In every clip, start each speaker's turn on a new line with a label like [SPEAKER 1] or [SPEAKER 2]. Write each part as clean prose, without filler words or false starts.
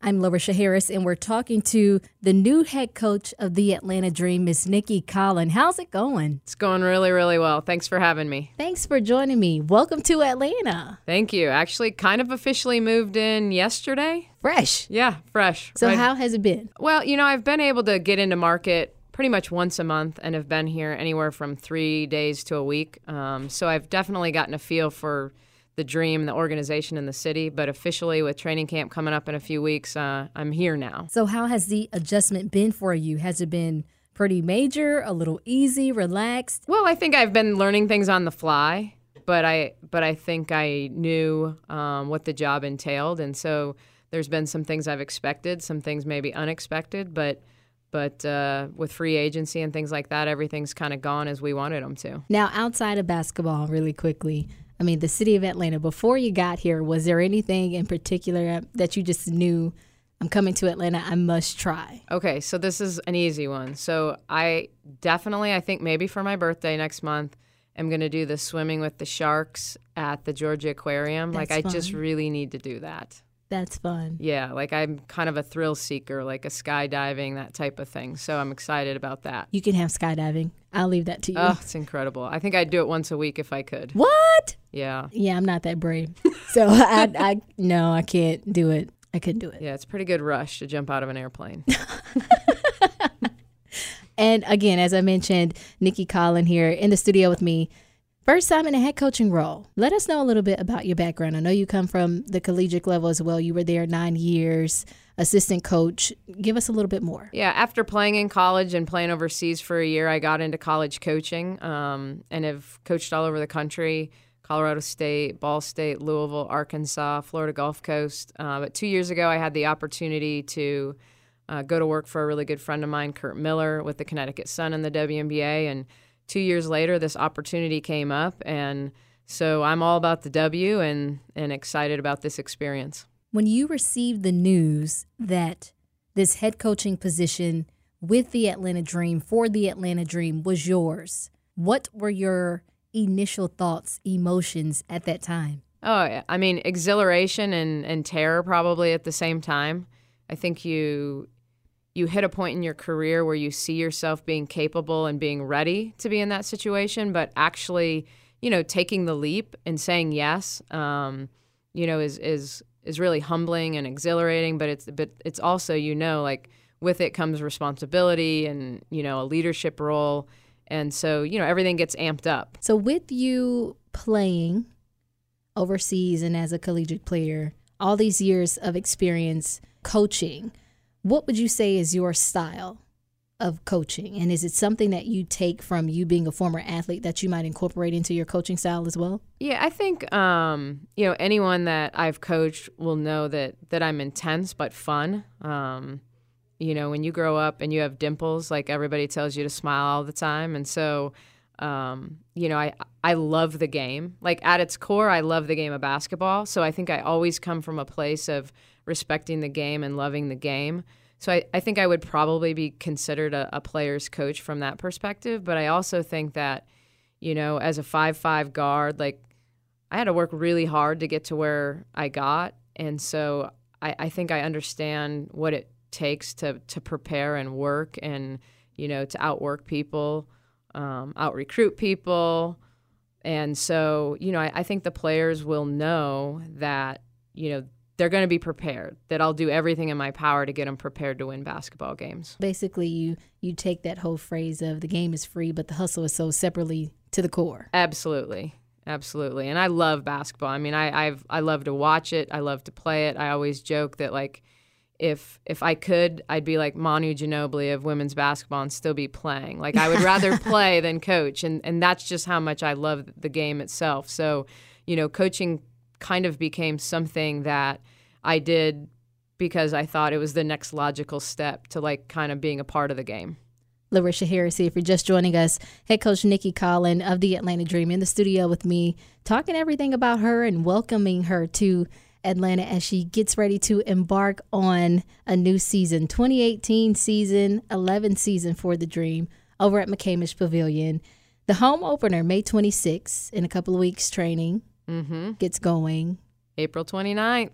[SPEAKER 1] I'm Larisha Harris, and we're talking to the new head coach of the Atlanta Dream, Miss Nicki Collen. How's it going?
[SPEAKER 2] It's going really, really well. Thanks for having me.
[SPEAKER 1] Thanks for joining me. Welcome to Atlanta.
[SPEAKER 2] Thank you. Actually, kind of officially moved in yesterday.
[SPEAKER 1] Fresh.
[SPEAKER 2] Yeah, fresh.
[SPEAKER 1] So how has it been?
[SPEAKER 2] Well, I've been able to get into market pretty much once a month and have been here anywhere from 3 days to a week. So I've definitely gotten a feel for the Dream, the organization, and the city. But officially, with training camp coming up in a few weeks, I'm here now.
[SPEAKER 1] So how has the adjustment been for you? Has it been pretty major, a little easy, relaxed?
[SPEAKER 2] Well, I think I've been learning things on the fly, but I think I knew what the job entailed, and so there's been some things I've expected, some things maybe unexpected, but with free agency and things like that, everything's kind of gone as we wanted them to.
[SPEAKER 1] Now, outside of basketball, really quickly, I mean, the city of Atlanta, before you got here, was there anything in particular that you just knew, I'm coming to Atlanta, I must try?
[SPEAKER 2] Okay, so this is an easy one. So I think maybe for my birthday next month, I'm going to do the swimming with the sharks at the Georgia Aquarium.
[SPEAKER 1] That's
[SPEAKER 2] I
[SPEAKER 1] fun.
[SPEAKER 2] just really need to do that.
[SPEAKER 1] That's fun.
[SPEAKER 2] Yeah, I'm kind of a thrill seeker, like a skydiving, that type of thing. So I'm excited about that.
[SPEAKER 1] You can have skydiving. I'll leave that to you.
[SPEAKER 2] Oh, it's incredible. I think I'd do it once a week if I could.
[SPEAKER 1] What?
[SPEAKER 2] Yeah.
[SPEAKER 1] Yeah, I'm not that brave. So I can't do it. I couldn't do it.
[SPEAKER 2] Yeah, it's a pretty good rush to jump out of an airplane.
[SPEAKER 1] And again, as I mentioned, Nicki Collen here in the studio with me. First time in a head coaching role. Let us know a little bit about your background. I know you come from the collegiate level as well. You were there 9 years, assistant coach. Give us a little bit more.
[SPEAKER 2] Yeah, after playing in college and playing overseas for a year, I got into college coaching and have coached all over the country, Colorado State, Ball State, Louisville, Arkansas, Florida Gulf Coast. But 2 years ago, I had the opportunity to go to work for a really good friend of mine, Kurt Miller, with the Connecticut Sun in the WNBA, and 2 years later, this opportunity came up, and so I'm all about the W and excited about this experience.
[SPEAKER 1] When you received the news that this head coaching position with the Atlanta Dream, for the Atlanta Dream, was yours, what were your initial thoughts, emotions at that time?
[SPEAKER 2] Oh, yeah. I mean, exhilaration and terror probably at the same time. I think you hit a point in your career where you see yourself being capable and being ready to be in that situation, but actually, taking the leap and saying yes, is really humbling and exhilarating. But it's also, with it comes responsibility and a leadership role, and so everything gets amped up.
[SPEAKER 1] So with you playing overseas and as a collegiate player, all these years of experience coaching, what would you say is your style of coaching? And is it something that you take from you being a former athlete that you might incorporate into your coaching style as well?
[SPEAKER 2] Yeah, I think, anyone that I've coached will know that I'm intense but fun. When you grow up and you have dimples, like everybody tells you to smile all the time. And so, I love the game. Like at its core, I love the game of basketball. So I think I always come from a place of respecting the game and loving the game. So I think I would probably be considered a player's coach from that perspective. But I also think that, as a 5'5" guard, I had to work really hard to get to where I got. And so I think I understand what it takes to prepare and work and, to outwork people, out-recruit people. And so, I think the players will know that, they're going to be prepared, that I'll do everything in my power to get them prepared to win basketball games.
[SPEAKER 1] Basically, you take that whole phrase of the game is free, but the hustle is sold separately to the core.
[SPEAKER 2] Absolutely. Absolutely. And I love basketball. I mean, I love to watch it. I love to play it. I always joke that, if I could, I'd be like Manu Ginobili of women's basketball and still be playing. I would rather play than coach, and that's just how much I love the game itself. So, coaching kind of became something that I did because I thought it was the next logical step to kind of being a part of the game.
[SPEAKER 1] Larisha Harris here. If you're just joining us, head coach Nicki Collen of the Atlanta Dream in the studio with me, talking everything about her and welcoming her to Atlanta as she gets ready to embark on a new season, 2018 season, 11 season for the Dream over at McCamish Pavilion. The home opener, May 26th, in a couple of weeks training, gets going.
[SPEAKER 2] April 29th.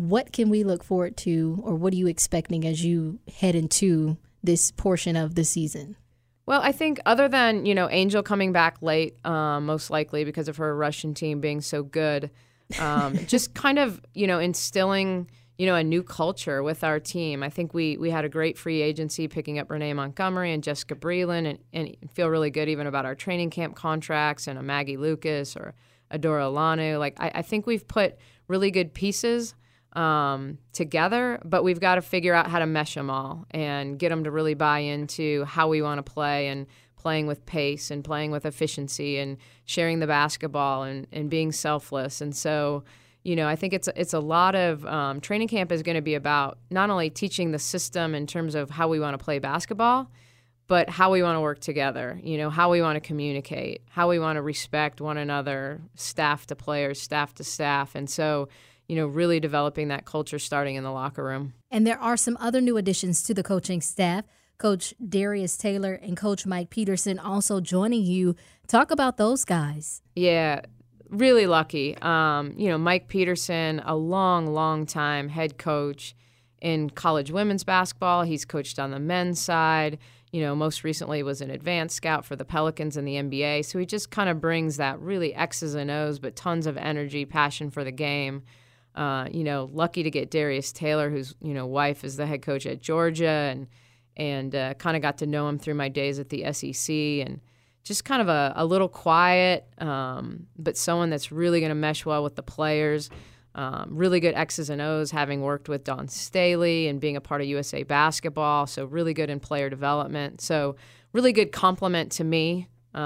[SPEAKER 1] What can we look forward to, or what are you expecting as you head into this portion of the season?
[SPEAKER 2] Well, I think other than, Angel coming back late, most likely because of her Russian team being so good, just kind of, instilling, a new culture with our team. I think we had a great free agency picking up Renee Montgomery and Jessica Breland and feel really good even about our training camp contracts and a Maggie Lucas or Adora Alanu. Like, I think we've put really good pieces together, but we've got to figure out how to mesh them all and get them to really buy into how we want to play and playing with pace and playing with efficiency and sharing the basketball and being selfless. And so, I think it's a lot of training camp is going to be about not only teaching the system in terms of how we want to play basketball, but how we want to work together, how we want to communicate, how we want to respect one another, staff to players, staff to staff. And so, really developing that culture starting in the locker room.
[SPEAKER 1] And there are some other new additions to the coaching staff. Coach Darius Taylor and Coach Mike Peterson also joining you. Talk about those guys.
[SPEAKER 2] Yeah, really lucky. Mike Peterson, a long time head coach in college women's basketball. He's coached on the men's side. Most recently was an advanced scout for the Pelicans in the NBA. So he just kind of brings that really X's and O's, but tons of energy, passion for the game. Lucky to get Darius Taylor, whose wife is the head coach at Georgia, and kind of got to know him through my days at the SEC, and just kind of a little quiet, but someone that's really going to mesh well with the players. Really good X's and O's, having worked with Dawn Staley and being a part of USA Basketball, so really good in player development. So really good compliment to me.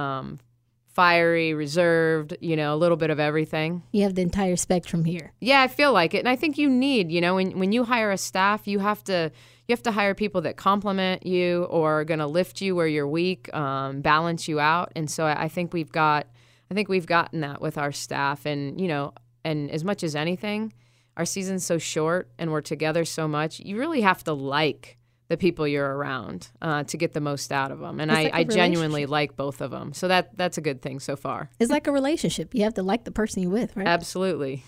[SPEAKER 2] Fiery, reserved, a little bit of everything.
[SPEAKER 1] You have the entire spectrum here.
[SPEAKER 2] Yeah, I feel like it. And I think you need, when you hire a staff, you have to hire people that complement you or are going to lift you where you're weak, balance you out. And so I think we've gotten that with our staff. And, and as much as anything, our season's so short and we're together so much, you really have to like the people you're around to get the most out of them. And I genuinely like both of them. So that's a good thing so far.
[SPEAKER 1] It's like a relationship. You have to like the person you're with, right?
[SPEAKER 2] Absolutely.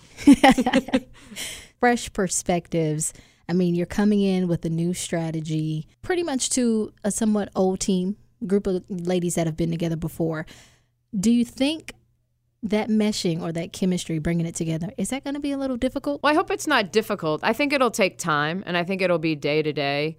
[SPEAKER 1] Fresh perspectives. I mean, you're coming in with a new strategy, pretty much to a somewhat old team, group of ladies that have been together before. Do you think that meshing or that chemistry, bringing it together, is that going to be a little difficult?
[SPEAKER 2] Well, I hope it's not difficult. I think it'll take time, and I think it'll be day to day.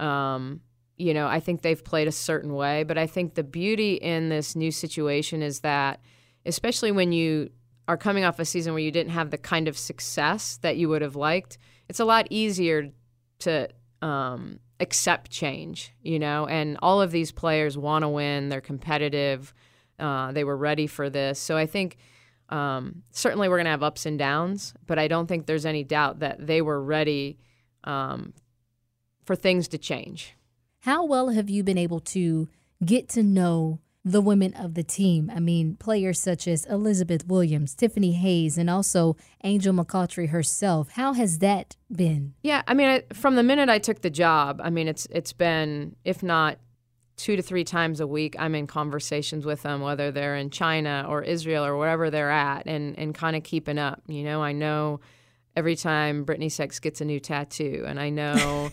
[SPEAKER 2] I think they've played a certain way, but I think the beauty in this new situation is that, especially when you are coming off a season where you didn't have the kind of success that you would have liked, it's a lot easier to accept change, and all of these players want to win. They're competitive. They were ready for this. So I think certainly we're going to have ups and downs, but I don't think there's any doubt that they were ready for things to change.
[SPEAKER 1] How well have you been able to get to know the women of the team? I mean, players such as Elizabeth Williams, Tiffany Hayes, and also Angel McCoughtry herself. How has that been?
[SPEAKER 2] Yeah, I mean, from the minute I took the job, I mean, it's been, if not 2 to 3 times a week, I'm in conversations with them, whether they're in China or Israel or wherever they're at, and kind of keeping up. I know every time Brittany Sex gets a new tattoo, and I know,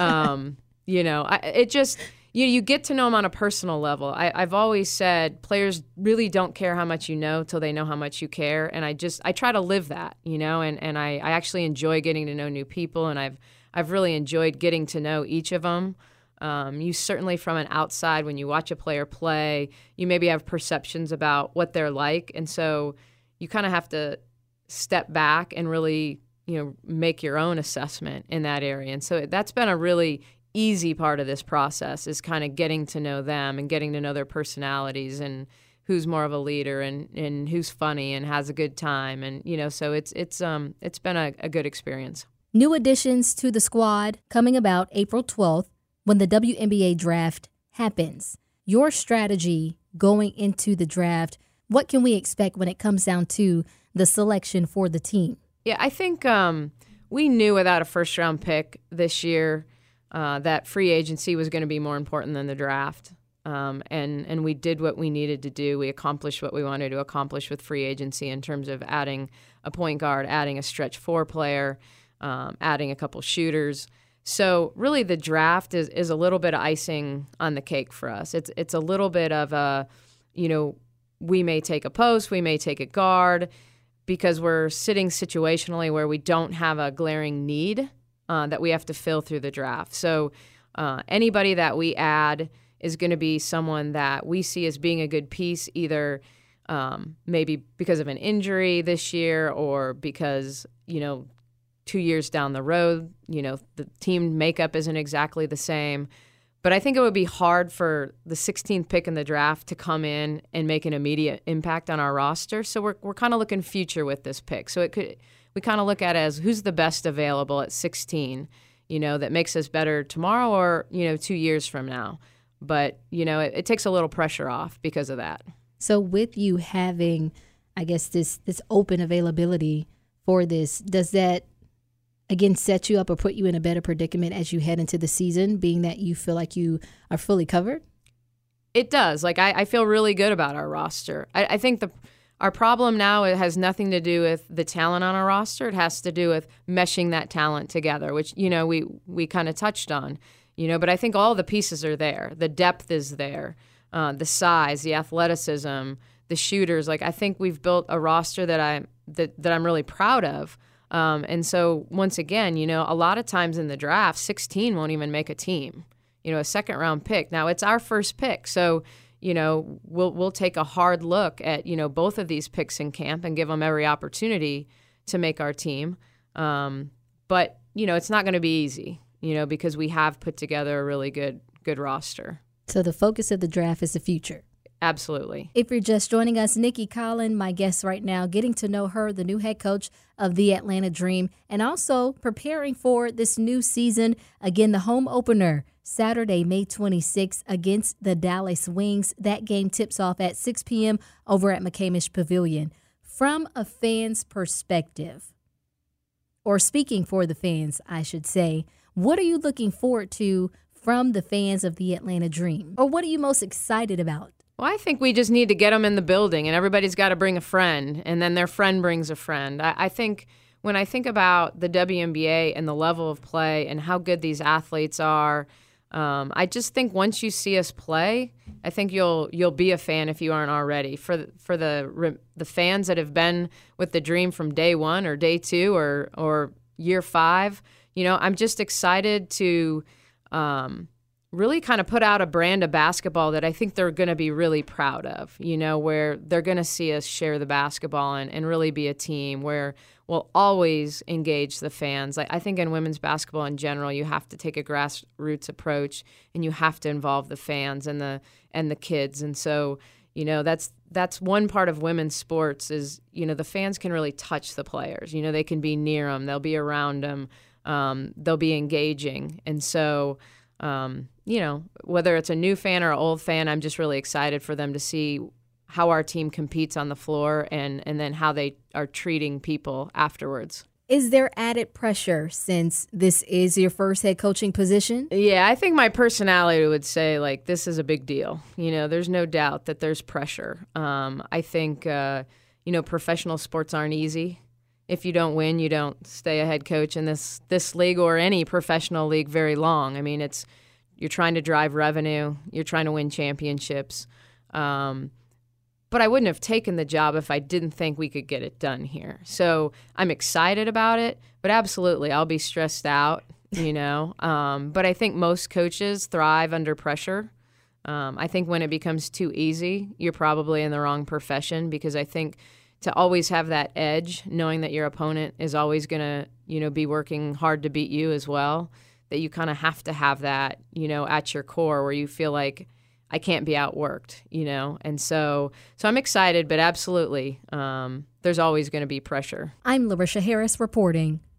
[SPEAKER 2] you get to know them on a personal level. I've always said players really don't care how much you know till they know how much you care, and I try to live that, and I actually enjoy getting to know new people, and I've really enjoyed getting to know each of them. You certainly, from an outside, when you watch a player play, you maybe have perceptions about what they're like, and so you kind of have to step back and really, make your own assessment in that area. And so that's been a really easy part of this process, is kind of getting to know them and getting to know their personalities and who's more of a leader and who's funny and has a good time. And, so it's been a good experience.
[SPEAKER 1] New additions to the squad coming about April 12th when the WNBA draft happens. Your strategy going into the draft, what can we expect when it comes down to the selection for the team?
[SPEAKER 2] Yeah, I think we knew without a first-round pick this year that free agency was going to be more important than the draft. And we did what we needed to do. We accomplished what we wanted to accomplish with free agency in terms of adding a point guard, adding a stretch 4 player, adding a couple shooters. So really the draft is a little bit of icing on the cake for us. It's a little bit of a, we may take a post, we may take a guard, because we're sitting situationally where we don't have a glaring need that we have to fill through the draft. So anybody that we add is going to be someone that we see as being a good piece, either maybe because of an injury this year or because, 2 years down the road, the team makeup isn't exactly the same. But I think it would be hard for the 16th pick in the draft to come in and make an immediate impact on our roster. So we're kind of looking future with this pick. So we kind of look at it as who's the best available at 16, that makes us better tomorrow or, 2 years from now. But, it takes a little pressure off because of that.
[SPEAKER 1] So with you having, I guess, this open availability for this, does that, again, set you up or put you in a better predicament as you head into the season, being that you feel like you are fully covered?
[SPEAKER 2] It does. I feel really good about our roster. I think our problem now, it has nothing to do with the talent on our roster. It has to do with meshing that talent together, which, we kind of touched on, but I think all the pieces are there. The depth is there, the size, the athleticism, the shooters. I think we've built a roster that I'm really proud of. And so once again, a lot of times in the draft, 16 won't even make a team, a second round pick. Now it's our first pick. So, we'll take a hard look at, both of these picks in camp and give them every opportunity to make our team. But, it's not going to be easy, because we have put together a really good roster.
[SPEAKER 1] So the focus of the draft is the future.
[SPEAKER 2] Absolutely.
[SPEAKER 1] If you're just joining us, Nicki Collen, my guest right now, getting to know her, the new head coach of the Atlanta Dream, and also preparing for this new season. Again, the home opener, Saturday, May 26th, against the Dallas Wings. That game tips off at 6 p.m. over at McCamish Pavilion. From a fan's perspective, or speaking for the fans, I should say, what are you looking forward to from the fans of the Atlanta Dream? Or what are you most excited about?
[SPEAKER 2] Well, I think we just need to get them in the building, and everybody's got to bring a friend, and then their friend brings a friend. I think when I think about the WNBA and the level of play and how good these athletes are, I just think once you see us play, I think you'll be a fan if you aren't already. For the fans that have been with the Dream from day one or day two or year 5, I'm just excited to really kind of put out a brand of basketball that I think they're going to be really proud of, where they're going to see us share the basketball and really be a team where we'll always engage the fans. I think in women's basketball in general, you have to take a grassroots approach and you have to involve the fans and the kids. And so, that's one part of women's sports is, the fans can really touch the players. They can be near them. They'll be around them. They'll be engaging. And so, whether it's a new fan or an old fan, I'm just really excited for them to see how our team competes on the floor and then how they are treating people afterwards.
[SPEAKER 1] Is there added pressure since this is your first head coaching position?
[SPEAKER 2] Yeah, I think my personality would say, this is a big deal. There's no doubt that there's pressure. I think, professional sports aren't easy. If you don't win, you don't stay a head coach in this league or any professional league very long. I mean, you're trying to drive revenue. You're trying to win championships. But I wouldn't have taken the job if I didn't think we could get it done here. So I'm excited about it, but absolutely, I'll be stressed out, But I think most coaches thrive under pressure. I think when it becomes too easy, you're probably in the wrong profession, because I think to always have that edge, knowing that your opponent is always going to, be working hard to beat you as well, that you kind of have to have that, at your core where you feel like I can't be outworked, And so I'm excited, but absolutely, there's always going to be pressure.
[SPEAKER 1] I'm Larisha Harris reporting.